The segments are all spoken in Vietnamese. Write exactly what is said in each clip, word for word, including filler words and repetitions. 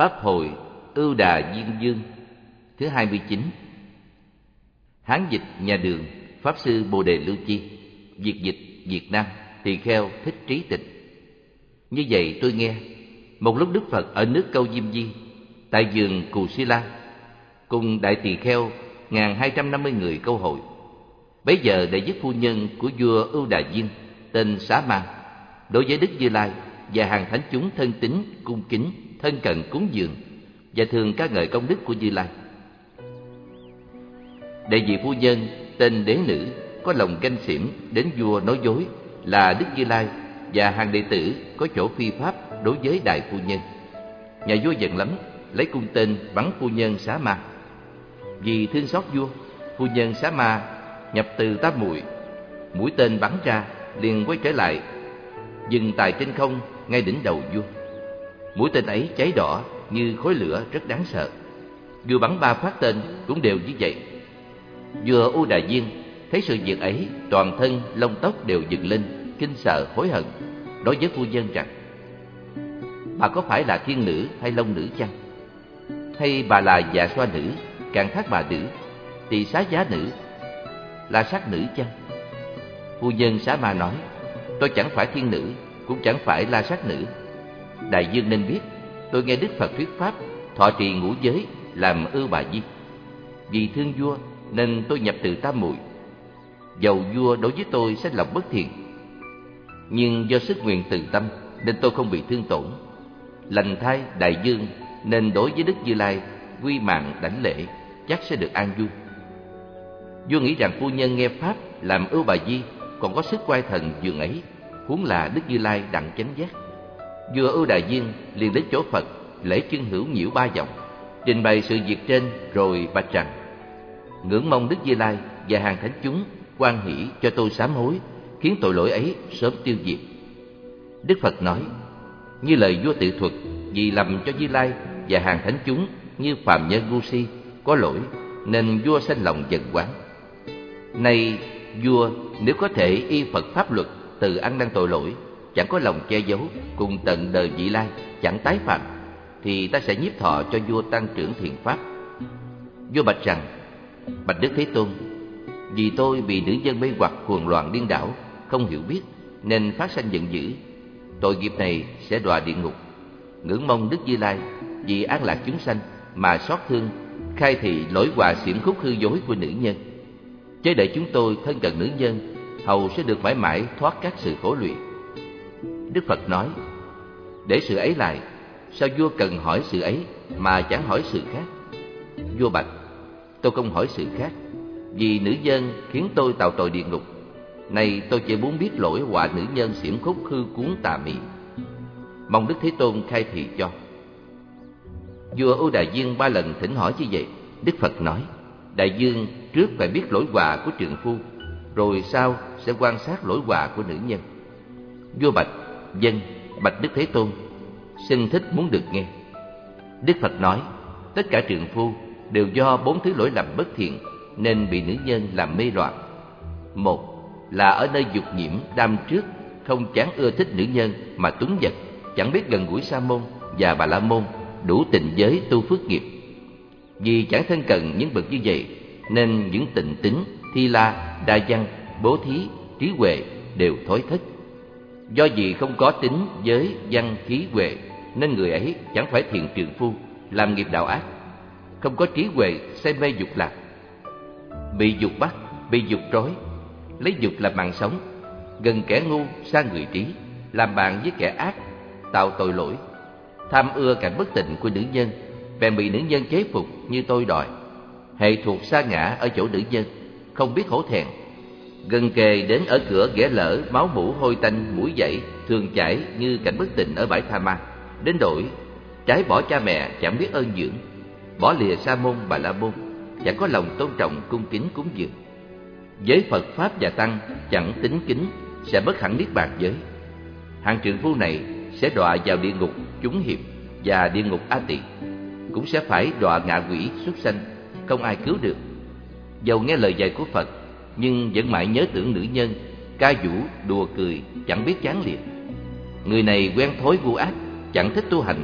Pháp hội Ưu Đà Diên Dương thứ hai mươi chín. Hán dịch nhà Đường, Pháp sư Bồ Đề Lưu Chi. Việt dịch Việt Nam, Tỳ Kheo Thích Trí Tịnh. Như vậy tôi nghe, một lúc Đức Phật ở nước Câu Diêm Di, tại vườn Cù Si La, cùng đại tỳ kheo ngàn hai trăm năm mươi người câu hội. Bấy giờ đệ nhất phu nhân của vua Ưu Đà Diên tên Xá Ma đối với Đức Như Lai và hàng thánh chúng thân tín, cung kính, thân cận cúng dường và thường ca ngợi công đức của Như Lai. Đệ nhị phu nhân tên Đế Nữ có lòng ganh xỉn đến vua nói dối là Đức Như Lai và hàng đệ tử có chỗ phi pháp đối với đại phu nhân. Nhà vua giận lắm, lấy cung tên bắn phu nhân Xá Ma. Vì thương xót vua, phu nhân Xá Ma nhập từ tám mũi, mũi tên bắn ra liền quay trở lại, dừng tại trên không ngay đỉnh đầu vua. Mũi tên ấy cháy đỏ như khối lửa rất đáng sợ. Vua bắn ba phát tên cũng đều như vậy. Vua U Đà Diên thấy sự việc ấy, toàn thân lông tóc đều dựng lên, kinh sợ hối hận, đối với phu nhân rằng: bà có phải là thiên nữ hay long nữ chăng? Hay bà là dạ xoa nữ, cạn thác bà nữ, tỳ xá giá nữ, la sát nữ chăng? Phu nhân Xá Ma nói: tôi chẳng phải thiên nữ, cũng chẳng phải la sát nữ. Đại dương nên biết, tôi nghe Đức Phật thuyết pháp, thọ trì ngũ giới, làm Ưu Bà Di. Vì thương vua nên tôi nhập từ tam muội. Dầu vua đối với tôi sẽ lòng bất thiện, nhưng do sức nguyện từ tâm nên tôi không bị thương tổn. Lành thai đại dương nên đối với Đức Như Lai quy mạng đảnh lễ, chắc sẽ được an vui. Vua nghĩ rằng phu nhân nghe pháp làm Ưu Bà Di còn có sức quay thần dường ấy, huống là Đức Như Lai đặng chánh giác. Vua Ưu Đà Diên liền đến chỗ Phật, lễ chân hữu nhiễu ba vòng, trình bày sự việc trên, rồi bạch rằng: ngưỡng mong Đức Như Lai và hàng thánh chúng hoan hỷ cho tôi sám hối, khiến tội lỗi ấy sớm tiêu diệt. Đức Phật nói: như lời vua tự thuật, vì lầm cho Như Lai và hàng thánh chúng như phàm nhân ngu si có lỗi, nên vua sanh lòng giận oán. Nay vua nếu có thể y Phật pháp luật từ ăn năn tội lỗi, chẳng có lòng che giấu, cùng tận đời vị lai, chẳng tái phạm, thì ta sẽ nhiếp thọ cho vua tăng trưởng thiện pháp. Vua bạch rằng: bạch Đức Thế Tôn, vì tôi bị nữ nhân mê hoặc cuồng loạn điên đảo, không hiểu biết, nên phát sanh giận dữ. Tội nghiệp này sẽ đọa địa ngục. Ngưỡng mong Đức Như Lai vì an lạc chúng sanh mà xót thương, khai thị lỗi họa xiểm khúc hư dối của nữ nhân. Chớ để chúng tôi thân cận nữ nhân, hầu sẽ được mãi mãi thoát các sự khổ luyện. Đức Phật nói: để sự ấy lại, sao vua cần hỏi sự ấy mà chẳng hỏi sự khác? Vua bạch: tôi không hỏi sự khác, vì nữ nhân khiến tôi tạo tội địa ngục. Này tôi chỉ muốn biết lỗi họa nữ nhân xiểm khúc hư cuốn tà mị, mong Đức Thế Tôn khai thị cho. Vua Ưu Đà Diên ba lần thỉnh hỏi như vậy. Đức Phật nói: đại dương trước phải biết lỗi họa của trượng phu, rồi sau sẽ quan sát lỗi họa của nữ nhân. Vua bạch: vâng, bạch Đức Thế Tôn, xin thích muốn được nghe. Đức Phật nói: tất cả trượng phu đều do bốn thứ lỗi lầm bất thiện nên bị nữ nhân làm mê loạn. Một là ở nơi dục nhiễm đam trước, không chán ưa thích nữ nhân mà tuấn vật, chẳng biết gần gũi Sa môn và Bà La môn, đủ tịnh giới tu phước nghiệp. Vì chẳng thân cận những bậc như vậy, nên những tịnh tính, thi la, đa văn, bố thí, trí huệ đều thối thất. Do vì không có tính, giới, văn, khí, huệ, nên người ấy chẳng phải thiện trượng phu, làm nghiệp đạo ác. Không có trí huệ, say mê dục lạc, bị dục bắt, bị dục trói, lấy dục làm mạng sống, gần kẻ ngu xa người trí, làm bạn với kẻ ác, tạo tội lỗi. Tham ưa cảnh bất tịnh của nữ nhân, bèn bị nữ nhân chế phục như tôi đòi. Hệ thuộc sa ngã ở chỗ nữ nhân, không biết hổ thẹn. Gần kề đến ở cửa ghẻ lở, máu mủ hôi tanh, mũi dậy, thường chảy như cảnh bất tịnh ở bãi Tha Ma. Đến đổi trái bỏ cha mẹ, chẳng biết ơn dưỡng, bỏ lìa Sa môn Bà La môn, chẳng có lòng tôn trọng cung kính cúng dường. Giới Phật pháp và tăng chẳng tính kính, sẽ bất hẳn niết bàn giới. Hàng trượng phu này sẽ đọa vào địa ngục chúng hiệp và địa ngục A Tỳ, cũng sẽ phải đọa ngạ quỷ súc sanh, không ai cứu được. Dầu nghe lời dạy của Phật, nhưng vẫn mãi nhớ tưởng nữ nhân, ca vũ đùa cười, chẳng biết chán lìa. Người này quen thói vô ác, chẳng thích tu hành,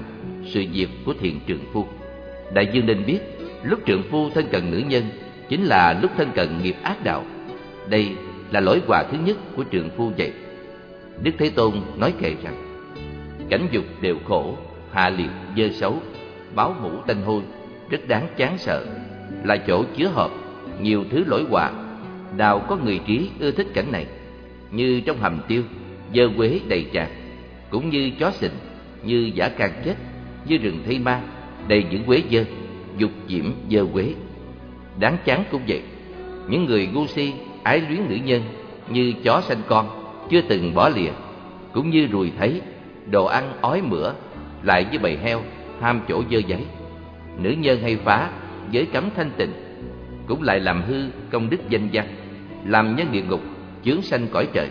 sự việc của thiện trượng phu. Đại dương nên biết, lúc trượng phu thân cận nữ nhân chính là lúc thân cận nghiệp ác đạo. Đây là lỗi quả thứ nhất của trượng phu vậy. Đức Thế Tôn nói kệ rằng: cảnh dục đều khổ, hạ liệt, dơ xấu, báo mũ tanh hôi, rất đáng chán sợ, là chỗ chứa hợp nhiều thứ lỗi quả. Nào có người trí ưa thích cảnh này, như trong hầm tiêu, dơ quế đầy tràn, cũng như chó sình, như dã can chết, như rừng thây ma, đầy những quế dơ, dục diễm dơ quế. Đáng chán cũng vậy. Những người ngu si ái luyến nữ nhân, như chó sanh con chưa từng bỏ lìa, cũng như ruồi thấy đồ ăn ói mửa, lại như bầy heo ham chỗ dơ giấy. Nữ nhân hay phá giới cấm thanh tịnh, cũng lại làm hư công đức danh văn, làm nhân địa ngục, chướng sanh cõi trời.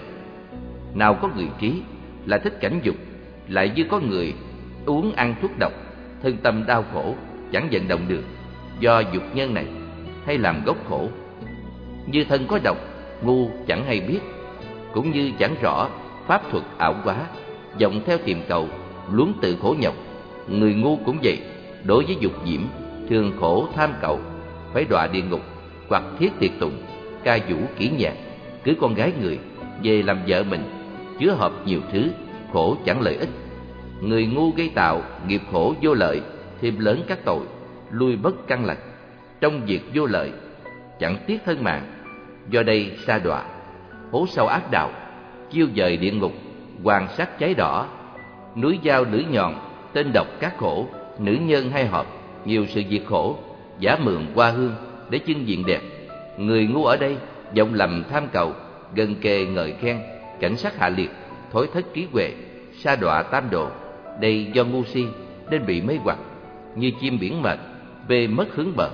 Nào có người trí là thích cảnh dục, lại như có người uống ăn thuốc độc, thân tâm đau khổ, chẳng vận động được, do dục nhân này, hay làm gốc khổ. Như thân có độc, ngu chẳng hay biết, cũng như chẳng rõ pháp thuật ảo quá, vọng theo tìm cầu, luống tự khổ nhọc. Người ngu cũng vậy, đối với dục diễm, thường khổ tham cầu, phải đọa địa ngục, hoặc thiết tiệt tùng, ca vũ kỹ nhạc, cưới con gái người về làm vợ mình, chứa hợp nhiều thứ, khổ chẳng lợi ích. Người ngu gây tạo nghiệp khổ vô lợi, thêm lớn các tội, lui bất căn lành, trong việc vô lợi, chẳng tiếc thân mạng. Do đây sa đọa, hố sâu ác đạo, chiêu dời địa ngục, hoàng sắc cháy đỏ, núi dao lưỡi nhọn, tên độc các khổ, nữ nhân hay hợp, nhiều sự việc khổ, giả mượn hoa hương để chưng diện đẹp. Người ngu ở đây vọng lầm tham cầu, gần kề ngợi khen, cảnh sắc hạ liệt, thối thất trí huệ, sa đọa tam độ. Đây do ngu si nên bị mê hoặc, như chim biển mệt, về mất hướng bờ.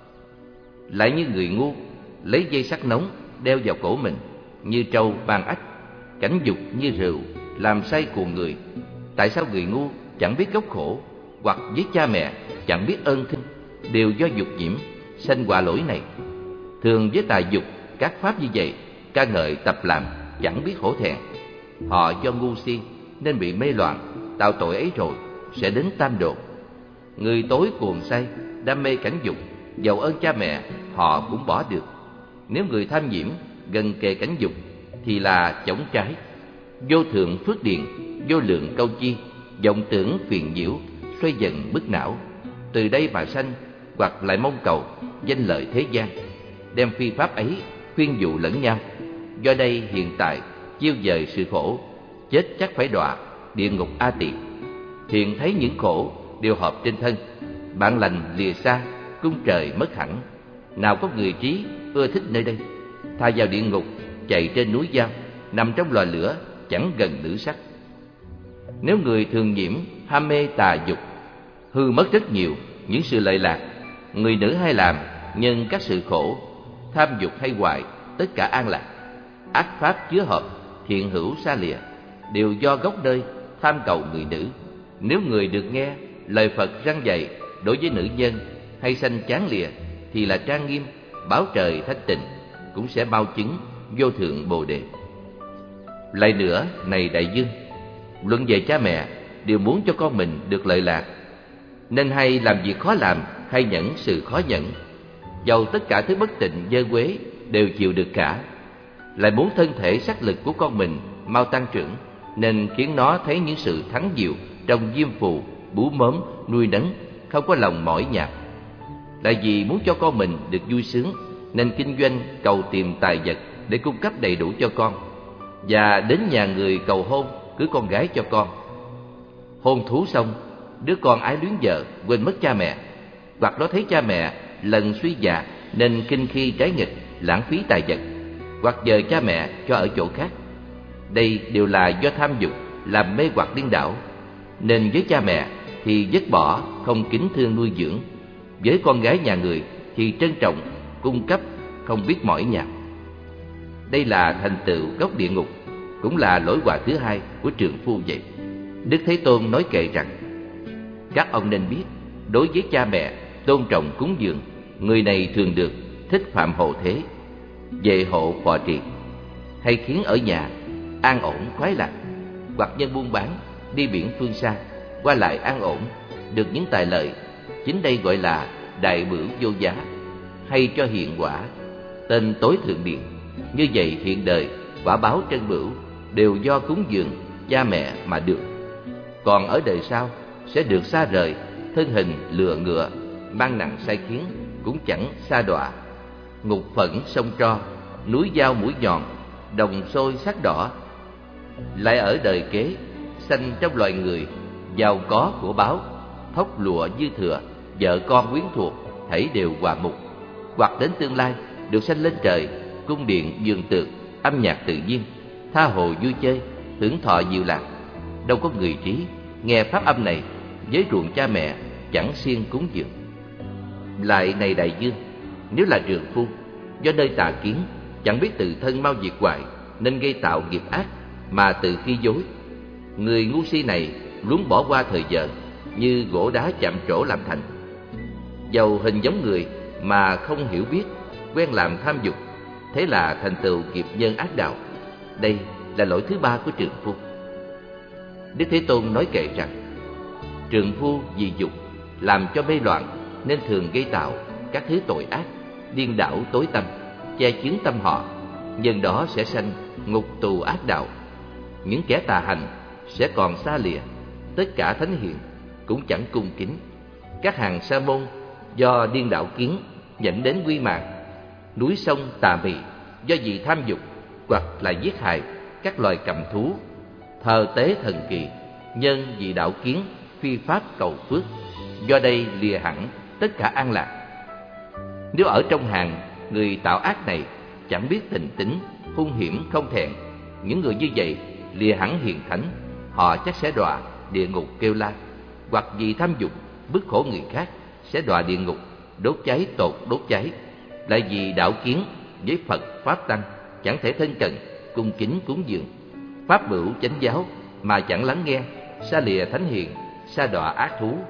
Lại như người ngu lấy dây sắt nóng đeo vào cổ mình, như trâu ban ách, cảnh dục như rượu, làm say cuồng người. Tại sao người ngu chẳng biết gốc khổ, hoặc với cha mẹ chẳng biết ơn thinh, đều do dục nhiễm sanh quả lỗi này. Thường với tài dục các pháp như vậy, ca ngợi tập làm, chẳng biết hổ thẹn. Họ do ngu si nên bị mê loạn, tạo tội ấy rồi sẽ đến tam độ. Người tối cuồng say, đam mê cảnh dục, dầu ơn cha mẹ họ cũng bỏ được. Nếu người tham nhiễm gần kề cảnh dục thì là chổng trái, vô thượng phước điền, vô lượng câu chi, vọng tưởng phiền nhiễu, xoay dần bức não. Từ đây mà sanh, hoặc lại mong cầu danh lợi thế gian, đem phi pháp ấy khuyên dụ lẫn nhau. Do đây hiện tại chiêu dời sự khổ, chết chắc phải đọa địa ngục A Tỳ. Hiện thấy những khổ đều hợp trên thân, bạn lành lìa xa, cung trời mất hẳn. Nào có người trí ưa thích nơi đây, tha vào địa ngục, chạy trên núi dao, nằm trong lò lửa, chẳng gần nữ sắc. Nếu người thường nhiễm ham mê tà dục, hư mất rất nhiều những sự lợi lạc. Người nữ hay làm nhân các sự khổ, tham dục hay hoại, tất cả an lạc. Ác pháp chứa hợp, thiện hữu xa lìa, đều do gốc nơi tham cầu người nữ. Nếu người được nghe lời Phật răn dạy đối với nữ nhân hay sanh chán lìa, thì là trang nghiêm, báo trời thanh tịnh, cũng sẽ bao chứng vô thượng bồ đề. Lại nữa, này đại dương, luận về cha mẹ đều muốn cho con mình được lợi lạc, nên hay làm việc khó làm, hay nhẫn sự khó nhẫn. Dầu tất cả thứ bất tịnh dơ quế đều chịu được cả. Lại muốn thân thể sắc lực của con mình mau tăng trưởng, nên khiến nó thấy những sự thắng diệu trong diêm phù, bú mớm, nuôi nấng, không có lòng mỏi nhạt. Lại vì muốn cho con mình được vui sướng, nên kinh doanh cầu tìm tài vật để cung cấp đầy đủ cho con, và đến nhà người cầu hôn, cưới con gái cho con. Hôn thú xong, đứa con ái luyến vợ, quên mất cha mẹ, hoặc nó thấy cha mẹ lần suy già nên kinh khi trái nghịch, lãng phí tài vật, hoặc dời cha mẹ cho ở chỗ khác. Đây đều là do tham dục làm mê hoặc điên đảo. Nên với cha mẹ thì dứt bỏ, không kính thương nuôi dưỡng. Với con gái nhà người thì trân trọng, cung cấp, không biết mỏi nhọc. Đây là thành tựu gốc địa ngục, cũng là lỗi quả thứ hai của trượng phu vậy. Đức Thế Tôn nói kệ rằng: các ông nên biết, đối với cha mẹ tôn trọng cúng dường, người này thường được thích phạm hộ thế, về hộ phò trì, hay khiến ở nhà an ổn khoái lạc, hoặc nhân buôn bán đi biển phương xa, qua lại an ổn, được những tài lợi. Chính đây gọi là đại bửu vô giá, hay cho hiện quả, tên tối thượng điện. Như vậy hiện đời quả báo trân bửu đều do cúng dường cha mẹ mà được. Còn ở đời sau sẽ được xa rời, thân hình lừa ngựa, mang nặng sai khiến, cũng chẳng sa đọa. Ngục phẫn sông tro, núi dao mũi nhọn, đồng xôi sắc đỏ. Lại ở đời kế, sanh trong loài người, giàu có của báo, thóc lụa dư thừa, vợ con quyến thuộc, thảy đều hòa mục. Hoặc đến tương lai, được sanh lên trời, cung điện vườn tược, âm nhạc tự nhiên, tha hồ vui chơi, hưởng thọ diệu lạc. Đâu có người trí nghe pháp âm này, với ruộng cha mẹ chẳng siêng cúng dường. Lại này đại dương, nếu là trượng phu, do nơi tà kiến, chẳng biết từ thân mau diệt hoại, nên gây tạo nghiệp ác mà tự khi dối. Người ngu si này luôn bỏ qua thời giờ, như gỗ đá chạm trổ làm thành. Dầu hình giống người mà không hiểu biết, quen làm tham dục, thế là thành tựu nghiệp nhân ác đạo. Đây là lỗi thứ ba của trượng phu. Đức Thế Tôn nói kệ rằng, trượng phu vì dục làm cho mê loạn, nên thường gây tạo các thứ tội ác, điên đảo tối tâm, che chướng tâm họ. Nhân đó sẽ sanh ngục tù ác đạo. Những kẻ tà hành sẽ còn xa lìa, tất cả thánh hiền cũng chẳng cung kính. Các hàng sa môn do điên đảo kiến dẫn đến quy mạng. Núi sông tà mị do vì tham dục, hoặc là giết hại các loài cầm thú. Thờ tế thần kỳ, nhân vì đạo kiến phi pháp cầu phước, do đây lìa hẳn tất cả an lạc. Nếu ở trong hàng người tạo ác này, chẳng biết tình tính, hung hiểm không thẹn, những người như vậy lìa hẳn hiền thánh, họ chắc sẽ đọa địa ngục kêu la. Hoặc vì tham dục bức khổ người khác, sẽ đọa địa ngục đốt cháy tột đốt cháy. Lại vì đạo kiến với Phật pháp tăng, chẳng thể thân cận cung kính cúng dường, pháp bửu chánh giáo mà chẳng lắng nghe, xa lìa thánh hiền, sa đọa ác thú.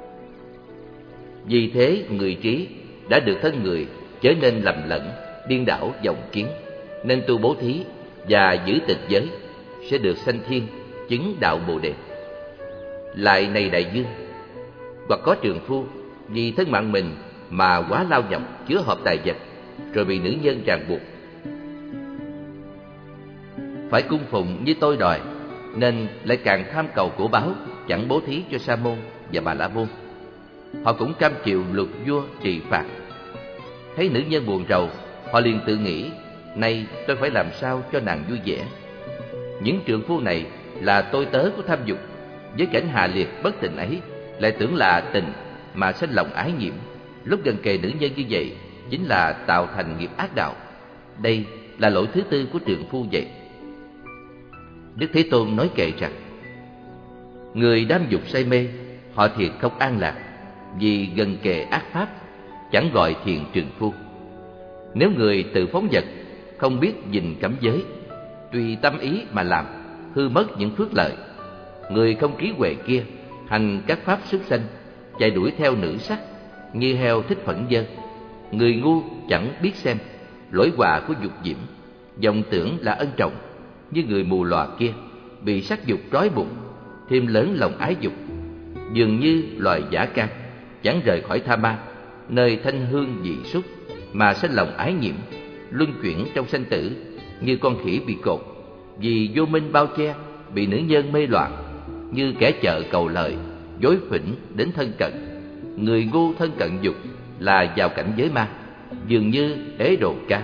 Vì thế người trí đã được thân người trở nên lầm lẫn, điên đảo vọng kiến, nên tu bố thí và giữ tịch giới, sẽ được sanh thiên, chứng đạo Bồ Đề. Lại này đại dương, hoặc có trường phu vì thân mạng mình mà quá lao nhọc chứa hợp tài vật, rồi bị nữ nhân ràng buộc, phải cung phụng như tôi đòi, nên lại càng tham cầu của báo, chẳng bố thí cho sa môn và bà la môn. Họ cũng cam chịu luật vua trì phạt. Thấy nữ nhân buồn rầu, họ liền tự nghĩ, nay tôi phải làm sao cho nàng vui vẻ. Những trượng phu này là tôi tớ của tham dục, với cảnh hà liệt bất tình ấy, lại tưởng là tình mà sinh lòng ái nhiễm. Lúc gần kề nữ nhân như vậy, chính là tạo thành nghiệp ác đạo. Đây là lỗi thứ tư của trượng phu vậy. Đức Thế Tôn nói kệ rằng, người đam dục say mê, họ thiệt không an lạc, vì gần kề ác pháp, chẳng gọi thiền trượng phu. Nếu người tự phóng dật, không biết gìn cấm giới, tùy tâm ý mà làm, hư mất những phước lợi. Người không trí huệ kia, hành các pháp súc sanh, chạy đuổi theo nữ sắc, như heo thích phẫn dơ. Người ngu chẳng biết xem lỗi quả của dục diễm, vọng tưởng là ân trọng. Như người mù lòa kia, bị sắc dục trói buộc, thêm lớn lòng ái dục, dường như loài dã can, chẳng rời khỏi tha ma, nơi thanh hương dị súc, mà sinh lòng ái nhiễm, luân chuyển trong sanh tử, như con khỉ bị cột, vì vô minh bao che, bị nữ nhân mê loạn, như kẻ chợ cầu lợi, dối phỉnh đến thân cận. Người ngu thân cận dục là vào cảnh giới ma, dường như ế đồ ca,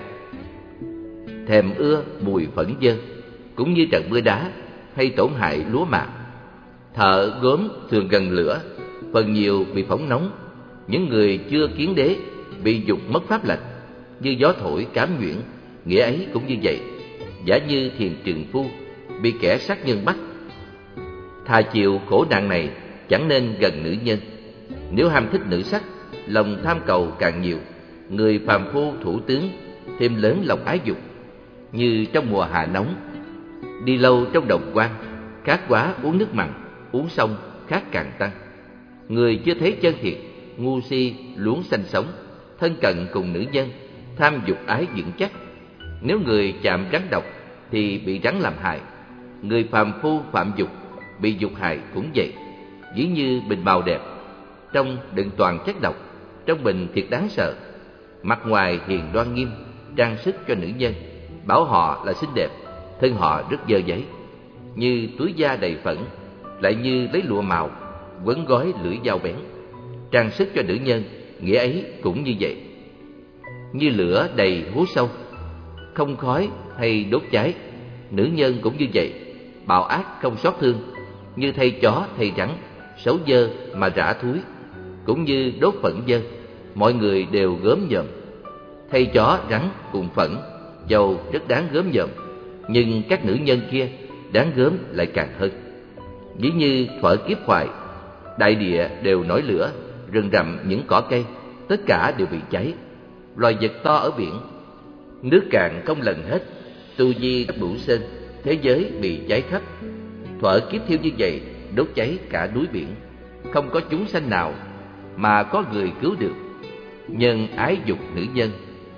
thèm ưa mùi phẫn dơ, cũng như trận mưa đá hay tổn hại lúa mạc. Thợ gốm thường gần lửa, phần nhiều bị phóng nóng. Những người chưa kiến đế bị dục mất pháp lệnh, như gió thổi cám nhuyễn, nghĩa ấy cũng như vậy. Giả như thiền trượng phu bị kẻ sát nhân bắt, thà chịu khổ nạn này, chẳng nên gần nữ nhân. Nếu ham thích nữ sắc, lòng tham cầu càng nhiều, người phàm phu thủ tướng thêm lớn lòng ái dục. Như trong mùa hạ nóng, đi lâu trong đồng quan, khát quá uống nước mặn, uống xong khát càng tăng. Người chưa thấy chân thiệt, ngu si luống sanh sống, thân cận cùng nữ nhân, tham dục ái vững chắc. Nếu người chạm rắn độc thì bị rắn làm hại. Người phàm phu phạm dục, bị dục hại cũng vậy. Dĩ như bình màu đẹp, trong đựng toàn chất độc, trong bình thiệt đáng sợ. Mặt ngoài hiền đoan nghiêm, trang sức cho nữ nhân, bảo họ là xinh đẹp, thân họ rất dơ giấy, như túi da đầy phẫn, lại như lấy lụa màu quấn gói lưỡi dao bén. Trang sức cho nữ nhân, nghĩa ấy cũng như vậy. Như lửa đầy hố sâu, không khói hay đốt cháy, nữ nhân cũng như vậy, bạo ác không xót thương, như thây chó thây rắn, xấu dơ mà rã thúi, cũng như đốt phẫn dơ, mọi người đều gớm nhợm. Thây chó rắn cùng phẫn, dầu rất đáng gớm nhợm, nhưng các nữ nhân kia đáng gớm lại càng hơn. Ví như thuở kiếp hoài, đại địa đều nổi lửa, rừng rậm những cỏ cây, tất cả đều bị cháy. Loài vật to ở biển, nước cạn không lần hết, tu di bửu sơn, thế giới bị cháy khắp. Thuở kiếp thiêu như vậy, đốt cháy cả núi biển, không có chúng sanh nào mà có người cứu được. Nhân ái dục nữ nhân,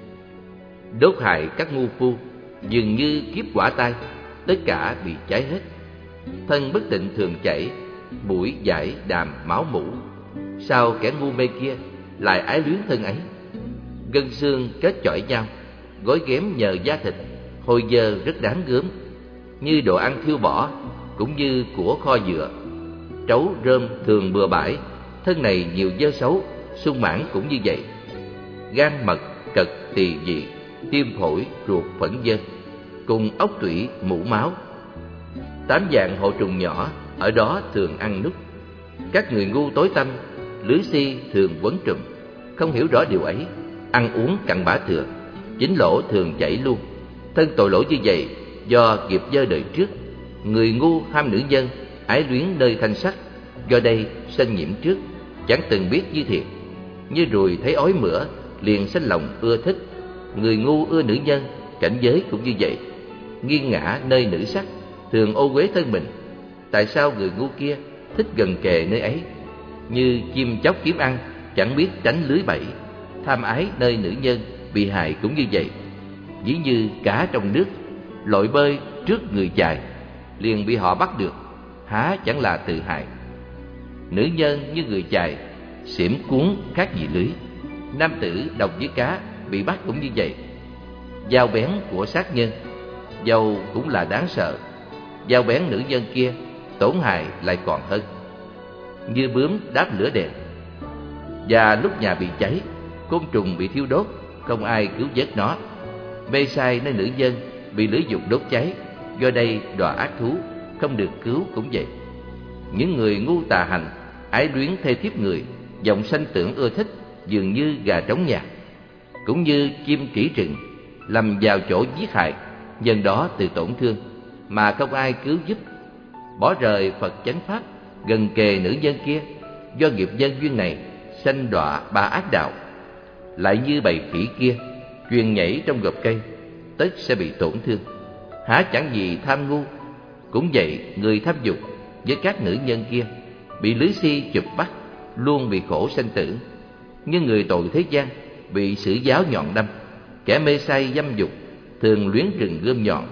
đốt hại các ngu phu, dường như kiếp quả tai, tất cả bị cháy hết. Thân bất tịnh thường chảy, mũi dãi đàm máu mủ, sao kẻ ngu mê kia lại ái luyến thân ấy. Gân xương kết chọi nhau, gói ghém nhờ da thịt, hôi dơ rất đáng gớm, như đồ ăn thiêu bỏ, cũng như của kho dựa. Trấu rơm thường bừa bãi, thân này nhiều dơ xấu, sung mãn cũng như vậy. Gan mật, cật, tỳ vị, tim phổi, ruột phẫn dơ, cùng ốc tủy mũ máu. Tám dạng hộ trùng nhỏ ở đó thường ăn nút. Các người ngu tối tăm, lưới si thường quấn trùm, không hiểu rõ điều ấy, ăn uống cặn bã thừa, chính lỗ thường chảy luôn. Thân tội lỗi như vậy do nghiệp dơ đời trước. Người ngu ham nữ nhân, ái luyến nơi thanh sắc, do đây sanh nhiễm trước, chẳng từng biết như thiệt. Như ruồi thấy ói mửa, liền sanh lòng ưa thích. Người ngu ưa nữ nhân, cảnh giới cũng như vậy, nghiêng ngã nơi nữ sắc, thường ô uế thân mình. Tại sao người ngu kia thích gần kề nơi ấy? Như chim chóc kiếm ăn, chẳng biết tránh lưới bẫy. Tham ái nơi nữ nhân, bị hại cũng như vậy. Ví như cá trong nước, lội bơi trước người chài, liền bị họ bắt được, há chẳng là tự hại. Nữ nhân như người chài, xỉm cuốn khác gì lưới. Nam tử đồng với cá, bị bắt cũng như vậy. Dao bén của sát nhân, dầu cũng là đáng sợ. Dao bén nữ nhân kia, tổn hại lại còn hơn. Như bướm đáp lửa đèn, và lúc nhà bị cháy, côn trùng bị thiêu đốt, không ai cứu vớt nó. Mê sai nơi nữ nhân, bị lửa dục đốt cháy, do đây đọa ác thú, không được cứu cũng vậy. Những người ngu tà hành, ái luyến thê thiếp người, vọng sanh tưởng ưa thích, dường như gà trống nhạc, cũng như chim kỹ rừng, lầm vào chỗ giết hại, nhân đó tự tổn thương, mà không ai cứu giúp. Bỏ rời Phật chánh pháp, gần kề nữ nhân kia, do nghiệp nhân duyên này, sanh đọa ba ác đạo. Lại như bầy khỉ kia, chuyên nhảy trong gốc cây, tất sẽ bị tổn thương. Há chẳng gì tham ngu. Cũng vậy, người tham dục với các nữ nhân kia, bị lưới si chụp bắt, luôn bị khổ sanh tử. Như người tội thế gian, bị sử giáo nhọn đâm. Kẻ mê say dâm dục, thường luyến rừng gươm nhọn.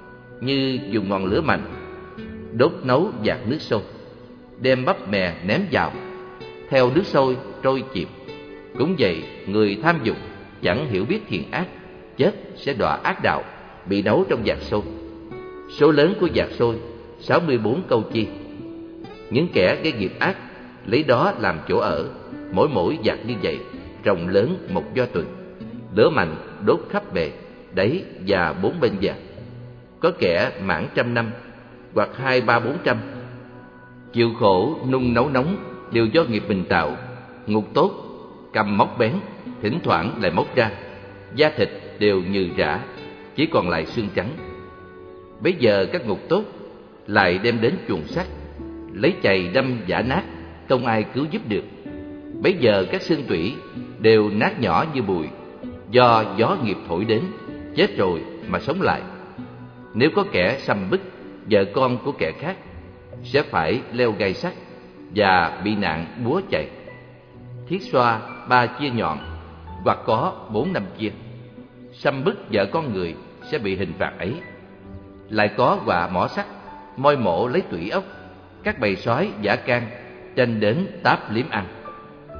Như dùng ngọn lửa mạnh, đốt nấu dạt nước sôi, đem bắp mè ném vào, theo nước sôi trôi chìm. Cũng vậy, người tham dục chẳng hiểu biết thiện ác, chết sẽ đọa ác đạo, bị nấu trong dạt sôi. Số lớn của dạt sôi, sáu mươi bốn câu chi. Những kẻ gây nghiệp ác, lấy đó làm chỗ ở, mỗi mỗi dạt như vậy, rộng lớn một do tuần. Lửa mạnh đốt khắp bề, đáy và bốn bên dạt. Có kẻ mãn trăm năm, hoặc hai ba bốn trăm. Chịu khổ nung nấu nóng đều do nghiệp mình tạo. Ngục tốt, cầm móc bén, thỉnh thoảng lại móc ra. Da thịt đều nhừ rã, chỉ còn lại xương trắng. Bấy giờ các ngục tốt lại đem đến chuồng sắt, lấy chày đâm vả nát, không ai cứu giúp được. Bấy giờ các xương tủy đều nát nhỏ như bụi, do gió nghiệp thổi đến, chết rồi mà sống lại. Nếu có kẻ xăm bức vợ con của kẻ khác, sẽ phải leo gai sắt và bị nạn búa chày. Thiết xoa ba chia nhọn, hoặc có bốn năm chia. Xăm bức vợ con người sẽ bị hình phạt ấy. Lại có quạ mỏ sắt, moi mổ lấy tủy ốc, các bầy sói dã can tranh đến táp liếm ăn.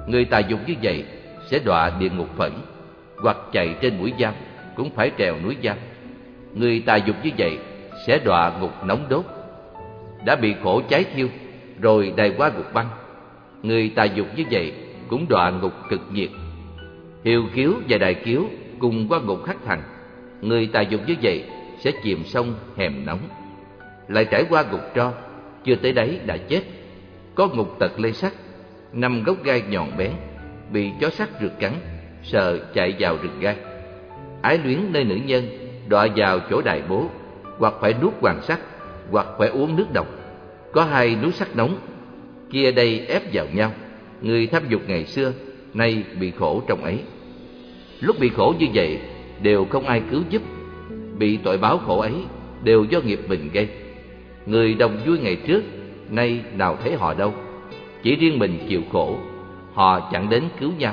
Người tà dục như vậy sẽ đọa địa ngục phẫn, hoặc chạy trên mũi dao cũng phải trèo núi dao. Người tà dục như vậy sẽ đọa ngục nóng đốt, đã bị khổ cháy thiêu rồi đày qua ngục băng. Người tà dục như vậy cũng đọa ngục cực nhiệt. Hiều kiếu và đại kiếu cùng qua ngục khắc thần. Người tà dục như vậy sẽ chìm sông hèm nóng, lại trải qua ngục tro, chưa tới đáy đã chết. Có ngục tật lê sắt, năm gốc gai nhọn bén, bị chó sắt rượt cắn, sợ chạy vào rừng gai. Ái luyến nơi nữ nhân, đọa vào chỗ đại bố, hoặc phải nuốt hoàng sắt, hoặc phải uống nước độc. Có hai núi sắt nóng, kia đây ép vào nhau. Người tham dục ngày xưa, nay bị khổ trong ấy. Lúc bị khổ như vậy, đều không ai cứu giúp. Bị tội báo khổ ấy, đều do nghiệp mình gây. Người đồng vui ngày trước, nay nào thấy họ đâu. Chỉ riêng mình chịu khổ, họ chẳng đến cứu nhau.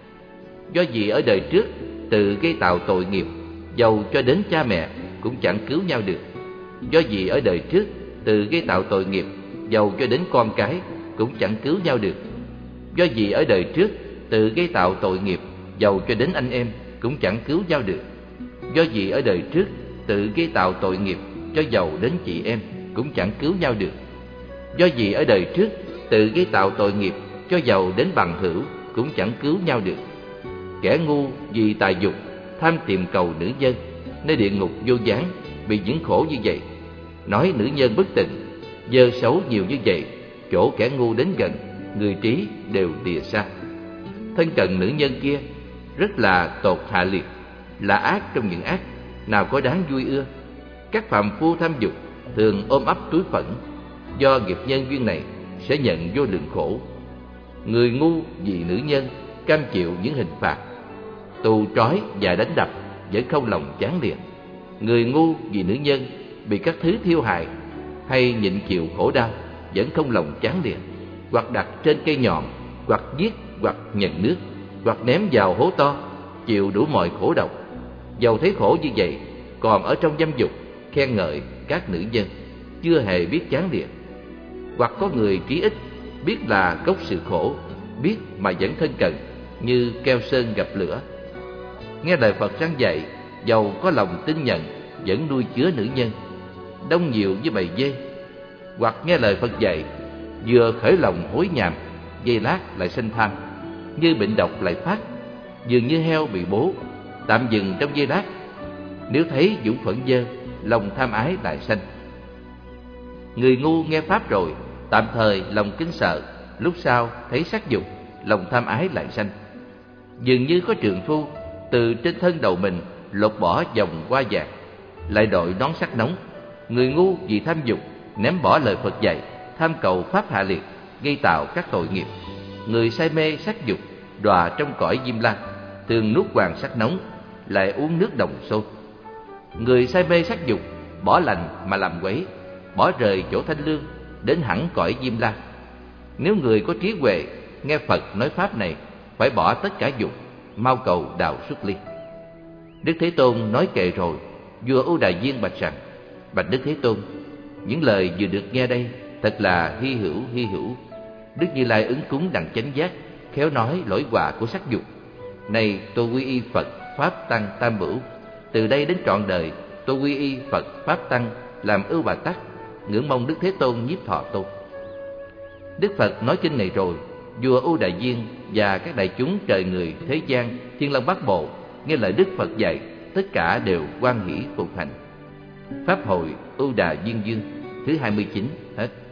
Do gì ở đời trước tự gây tạo tội nghiệp, dầu cho đến cha mẹ cũng chẳng cứu nhau được. Do gì ở đời trước tự gây tạo tội nghiệp, dầu cho đến con cái cũng chẳng cứu nhau được. Do gì ở đời trước tự gây tạo tội nghiệp, dầu cho đến anh em cũng chẳng cứu nhau được. Do gì ở đời trước tự gây tạo tội nghiệp, cho dầu đến chị em cũng chẳng cứu nhau được. Do gì ở đời trước tự gây tạo tội nghiệp, cho dầu đến bằng hữu cũng chẳng cứu nhau được. Kẻ ngu vì tà dục tham tìm cầu nữ nhân, nơi địa ngục vô gián bị những khổ như vậy. Nói nữ nhân bất tịnh, dơ xấu nhiều như vậy, chỗ kẻ ngu đến gần, người trí đều lìa xa. Thân cận nữ nhân kia rất là tột hạ liệt, là ác trong những ác, nào có đáng vui ưa. Các phàm phu tham dục thường ôm ấp túi phẫn, do nghiệp nhân duyên này sẽ nhận vô lượng khổ. Người ngu vì nữ nhân cam chịu những hình phạt, tù trói và đánh đập vẫn không lòng chán liệt. Người ngu vì nữ nhân bị các thứ thiêu hại hay nhịn chịu khổ đau vẫn không lòng chán liệt, hoặc đặt trên cây nhọn, hoặc giết, hoặc nhận nước, hoặc ném vào hố to, chịu đủ mọi khổ độc. Dầu thấy khổ như vậy, còn ở trong dâm dục khen ngợi các nữ nhân, chưa hề biết chán liệt. Hoặc có người trí ích, biết là gốc sự khổ, biết mà vẫn thân cận, như keo sơn gặp lửa. Nghe lời Phật răn dạy, dầu có lòng tin nhận, vẫn nuôi chứa nữ nhân, đông nhiều như bầy dê. Hoặc nghe lời Phật dạy, vừa khởi lòng hối nhàm, giây lát lại sanh tham, như bệnh độc lại phát, dường như heo bị bố, tạm dừng trong giây lát. Nếu thấy dũng phẫn dơ, lòng tham ái lại sanh. Người ngu nghe pháp rồi, tạm thời lòng kính sợ, lúc sau thấy sắc dục, lòng tham ái lại sanh. Dường như có trượng phu từ trên thân đầu mình lột bỏ vòng hoa vàng, lại đội nón sắt nóng. Người ngu vì tham dục ném bỏ lời Phật dạy, tham cầu pháp hạ liệt, gây tạo các tội nghiệp. Người say mê sắc dục đọa trong cõi diêm la, thường nuốt hoàng sắt nóng, lại uống nước đồng sôi. Người say mê sắc dục bỏ lành mà làm quấy, bỏ rời chỗ thanh lương, đến hẳn cõi diêm la. Nếu người có trí huệ nghe Phật nói pháp này, phải bỏ tất cả dục, mau cầu đạo xuất ly. Đức Thế Tôn nói kệ rồi, vua Ưu Đà Viên bạch rằng: Bạch Đức Thế Tôn, những lời vừa được nghe đây thật là hy hữu hy hữu. Đức Như Lai ứng cúng đặng chánh giác, khéo nói lỗi quả của sắc dục. Này tôi quy y Phật pháp tăng tam bửu, từ đây đến trọn đời tôi quy y Phật pháp tăng làm ưu bà tắc, ngưỡng mong Đức Thế Tôn nhiếp thọ tôi. Đức Phật nói kinh này rồi, vua Ưu Đà Viên và các đại chúng trời người thế gian Thiên Long Bát Bộ nghe lời Đức Phật dạy, tất cả đều hoan hỷ phục hành. Pháp hội Ưu Đà Viên Dương thứ hai mươi chín hết.